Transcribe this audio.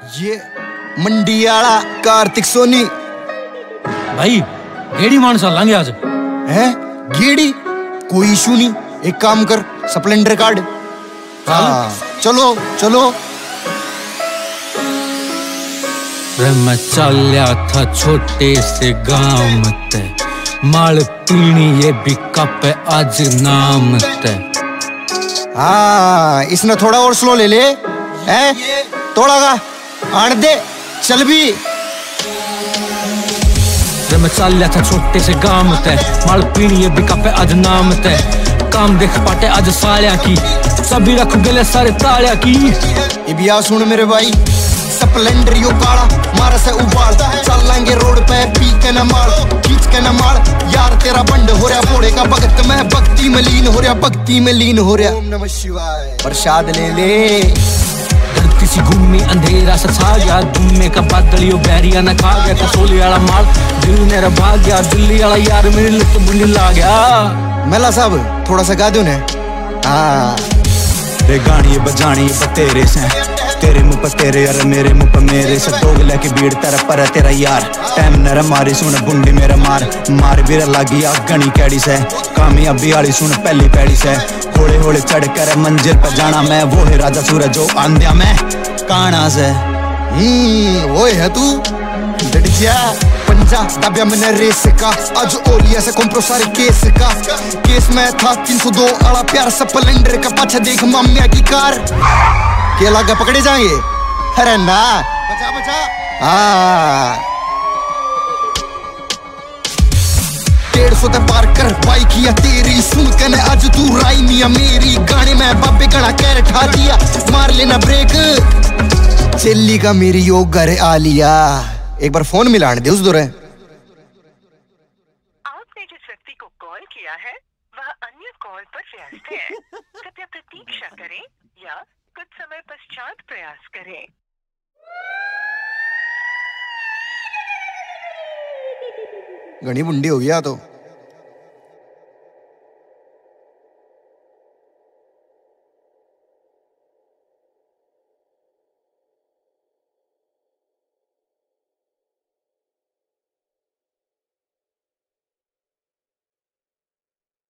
ये मंडी वाला कार्तिक सोनी भाई गेड़ी मानसा लांगे आज है। गेड़ी कोई इशू नहीं, एक काम कर स्प्लेंडर कार्ड। हाँ चलो चलो। मैं चलिया था छोटे से गांव ते, माल पीनी ये भी कप आज नाम ते। हाँ इसने थोड़ा और स्लो ले ले है, थोड़ा का आन दे चल भी। मैं चलिया था छोटे से गांव ते, माल पीनी ये भी कप आज नाम ते। काम देख पाटे आज सालिया की, सभी रख गले सारे तालिया की। ये भी आ सुन मेरे भाई, स्प्लेंडर यो काला मारा से उबाल, चलेंगे रोड पे पी के न माल, खींच के न माल। यार तेरा बंड हो रहा घोड़े का भगत में, भक्ति में लीन हो रहा, भक्ति में लीन हो रहा। ओम नमः शिवाय। प्रसाद ले ले। धरती सी घूमी अंधेरा सा छा गया, दुम्मे का बादलियो बैरिया न खा गया। कसोली वाला माल दिल मेरा भाग गया, दिल्ली वाला यार मेरी लत बुंडी ला गया। मेला साहब थोड़ा सा गा दो ने। हाँ रे गानी बजानी तेरे से, तेरे मुंह पर तेरे यार मेरे मुंह पर मेरे से। दोग लेके भीड़ तेरा पर तेरा यार, टाइम नरा मारी सुन बुंडी मेरा मार। मार भी लागी आ गणी कैडी से, कामयाबी वाली सुन पहली पैड़ी से। होले होले चढ़ कर मंजिल पर जाना मैं, वो है राजा सूरज जो आंध्या मैं काना से। वो है तू डट गया पंजा दबिया मैंने रेस का, आज ओलिया से कॉम्प्रो सारे केस का। केस में था 302 आला प्यार, स्प्लेंडर का पाछा देख मामिया की कार। क्या लगा पकड़े जाएंगे? अरे ना बचा बचा। हाँ 150 ते पार कर बाइक किया तेरी, सुन के ने आज तू राई मिया मेरी। गाने में बाबे गणा कैर ठा दिया, मार लेना ब्रेक चेली का मेरी योग घर आ लिया। एक बार फोन मिलाने दे उस दौरे। आपने जिस व्यक्ति को कॉल किया है वह अन्य कॉल पर व्यस्त है, कृपया प्रतीक्षा करें या कुछ समय पश्चात प्रयास करें। घनी बुंडी हो गया तो।